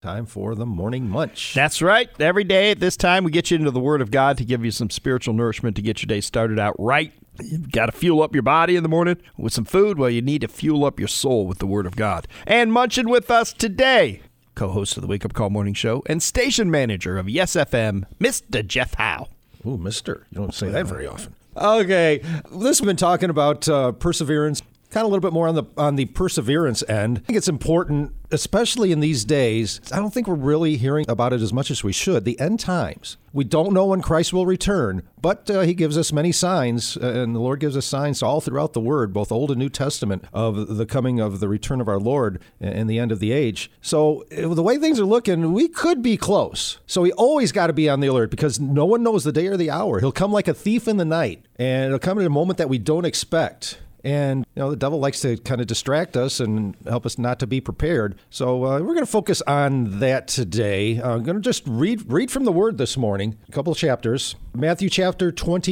Time for the Morning Munch. That's right. Every day at this time, we get you into the Word of God to give you some spiritual nourishment to get your day started out right. You've got to fuel up your body in the morning with some food. Well, you need to fuel up your soul with the Word of God. And munching with us today, co-host of the Wake Up Call Morning Show and station manager of Yes FM, Mr. Jeff Howe. Ooh, mister. You don't say that very often. Okay. This we've been talking about perseverance. Kind of a little bit more on the perseverance end. I think it's important, especially in these days. I don't think we're really hearing about it as much as we should. The end times. We don't know when Christ will return, but he gives us many signs, and the Lord gives us signs all throughout the Word, both Old and New Testament, of the coming of the return of our Lord and the end of the age. So the way things are looking, we could be close. So we always got to be on the alert because no one knows the day or the hour. He'll come like a thief in the night, and it'll come at a moment that we don't expect. And, the devil likes to kind of distract us and help us not to be prepared. So we're going to focus on that today. I'm going to just read from the Word this morning, a couple of chapters. Matthew chapter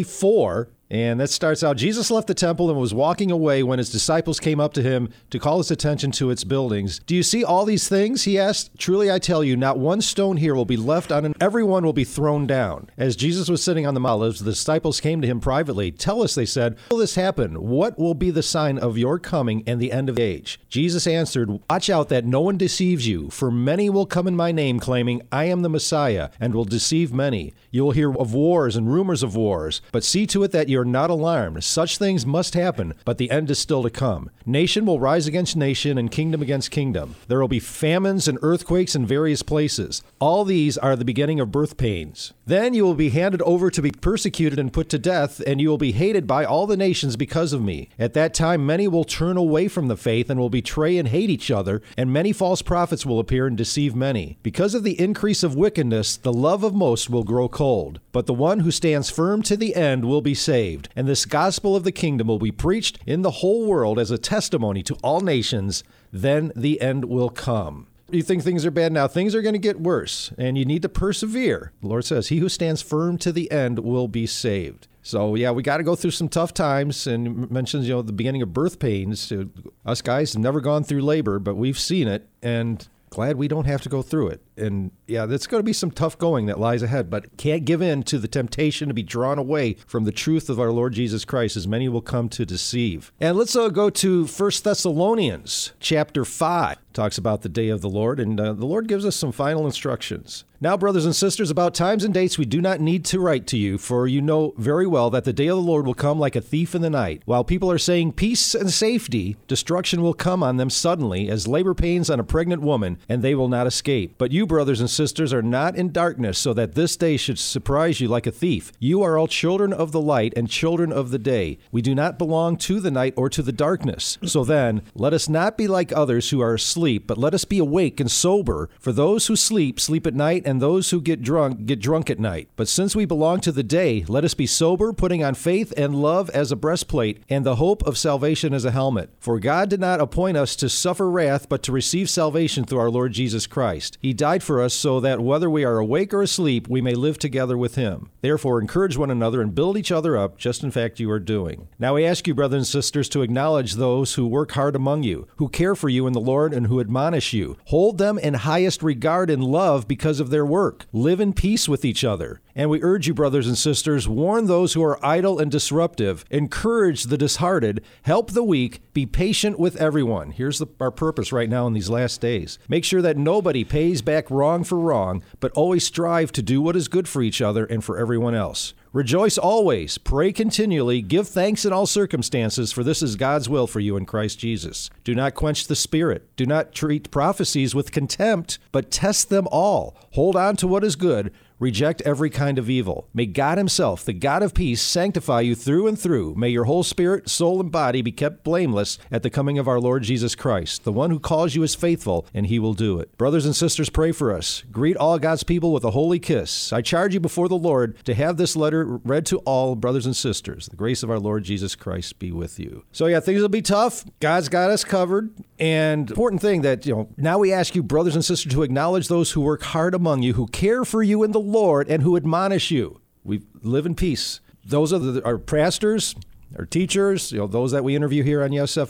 24. And that starts out, Jesus left the temple and was walking away when his disciples came up to him to call his attention to its buildings. Do you see all these things? He asked. Truly, I tell you, not one stone here will be left on it. Everyone will be thrown down. As Jesus was sitting on the Mount of Olives, the disciples came to him privately. Tell us, they said, will this happen? What will be the sign of your coming and the end of the age? Jesus answered, watch out that no one deceives you, for many will come in my name claiming, I am the Messiah, and will deceive many. You will hear of wars and rumors of wars, but see to it that you're not alarmed. Such things must happen, but the end is still to come. Nation will rise against nation and kingdom against kingdom. There will be famines and earthquakes in various places. All these are the beginning of birth pains. Then you will be handed over to be persecuted and put to death, and you will be hated by all the nations because of me. At that time, many will turn away from the faith and will betray and hate each other, and many false prophets will appear and deceive many. Because of the increase of wickedness, the love of most will grow cold. But the one who stands firm to the end will be saved. And this gospel of the kingdom will be preached in the whole world as a testimony to all nations. Then the end will come. You think things are bad now? Things are going to get worse, and you need to persevere. The Lord says, he who stands firm to the end will be saved. So, yeah, we got to go through some tough times, and mentions, the beginning of birth pains. Us guys have never gone through labor, but we've seen it, and glad we don't have to go through it. And yeah, there's going to be some tough going that lies ahead, but can't give in to the temptation to be drawn away from the truth of our Lord Jesus Christ, as many will come to deceive. And let's go to 1 Thessalonians chapter 5. Talks about the day of the Lord, and the Lord gives us some final instructions. Now, brothers and sisters, about times and dates we do not need to write to you, for you know very well that the day of the Lord will come like a thief in the night. While people are saying peace and safety, destruction will come on them suddenly, as labor pains on a pregnant woman, and they will not escape. But you, brothers and sisters, are not in darkness, so that this day should surprise you like a thief. You are all children of the light and children of the day. We do not belong to the night or to the darkness. So then, let us not be like others who are asleep, but let us be awake and sober. For those who sleep, sleep at night, and those who get drunk at night. But since we belong to the day, let us be sober, putting on faith and love as a breastplate, and the hope of salvation as a helmet. For God did not appoint us to suffer wrath, but to receive salvation through our Lord Jesus Christ. He died for us so that whether we are awake or asleep, we may live together with him. Therefore, encourage one another and build each other up, just in fact you are doing. Now we ask you, brothers and sisters, to acknowledge those who work hard among you, who care for you in the Lord, and who admonish you. Hold them in highest regard and love because of their work. Live in peace with each other. And we urge you, brothers and sisters, warn those who are idle and disruptive, encourage the disheartened, help the weak, be patient with everyone. Here's our purpose right now in these last days. Make sure that nobody pays back wrong for wrong, but always strive to do what is good for each other and for everyone else. Rejoice always, pray continually, give thanks in all circumstances, for this is God's will for you in Christ Jesus. Do not quench the Spirit. Do not treat prophecies with contempt, but test them all. Hold on to what is good. Reject every kind of evil. May God himself, the God of peace, sanctify you through and through. May your whole spirit, soul, and body be kept blameless at the coming of our Lord Jesus Christ. The one who calls you is faithful, and he will do it. Brothers and sisters, pray for us. Greet all God's people with a holy kiss. I charge you before the Lord to have this letter read to all brothers and sisters. The grace of our Lord Jesus Christ be with you. So yeah, things will be tough. God's got us covered. And important thing that, now we ask you, brothers and sisters, to acknowledge those who work hard among you, who care for you in the Lord, and who admonish you. We live in peace. Those are our pastors, our teachers, those that we interview here on Yes FM,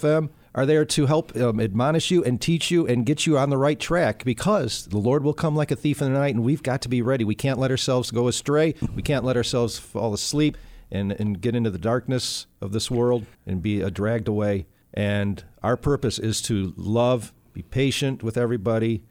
are there to help admonish you and teach you and get you on the right track, because the Lord will come like a thief in the night, and we've got to be ready. We can't let ourselves go astray. We can't let ourselves fall asleep and get into the darkness of this world and be dragged away. And our purpose is to love, be patient with everybody,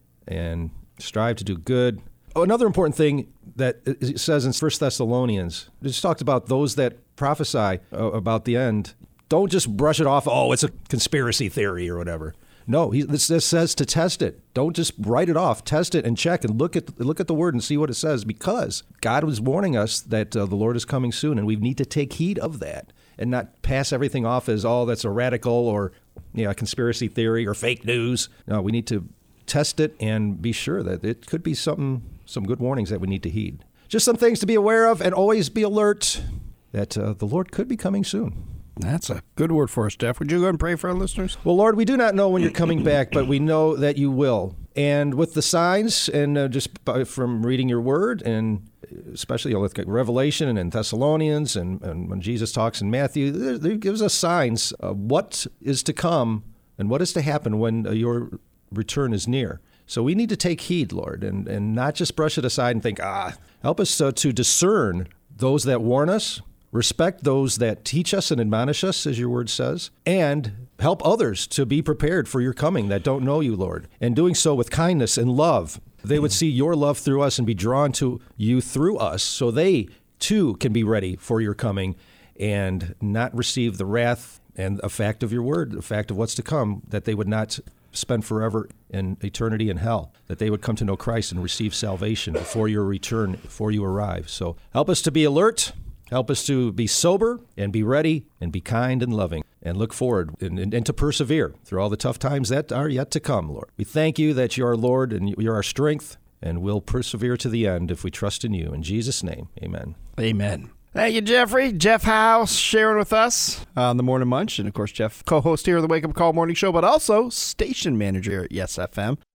and strive to do good. Oh, another important thing that it says in 1 Thessalonians, it just talks about those that prophesy about the end. Don't just brush it off, oh, it's a conspiracy theory or whatever. No, this says to test it. Don't just write it off. Test it and check and look at the word and see what it says, because God was warning us that the Lord is coming soon, and we need to take heed of that and not pass everything off as, oh, that's a radical or a conspiracy theory or fake news. No, we need to test it and be sure that it could be some good warnings that we need to heed. Just some things to be aware of, and always be alert that the Lord could be coming soon. That's a good word for us, Jeff. Would you go and pray for our listeners? Well, Lord, we do not know when you're coming back, but we know that you will. And with the signs, and from reading your word, and especially with Revelation and in Thessalonians, and when Jesus talks in Matthew, there gives us signs of what is to come and what is to happen when your return is near. So we need to take heed, Lord, and not just brush it aside and think, help us to discern those that warn us, respect those that teach us and admonish us, as your word says, and help others to be prepared for your coming that don't know you, Lord, and doing so with kindness and love. They would see your love through us and be drawn to you through us, so they too can be ready for your coming and not receive the wrath and a fact of your word, the fact of what's to come, that they would not spend forever in eternity in hell, that they would come to know Christ and receive salvation before your return, before you arrive. So help us to be alert. Help us to be sober and be ready and be kind and loving and look forward and to persevere through all the tough times that are yet to come, Lord. We thank you that you're our Lord and you're our strength, and we'll persevere to the end if we trust in you. In Jesus' name, amen. Amen. Thank you, Jeffrey. Jeff House sharing with us on the Morning Munch. And, of course, Jeff, co-host here of the Wake Up Call Morning Show, but also station manager at Yes FM.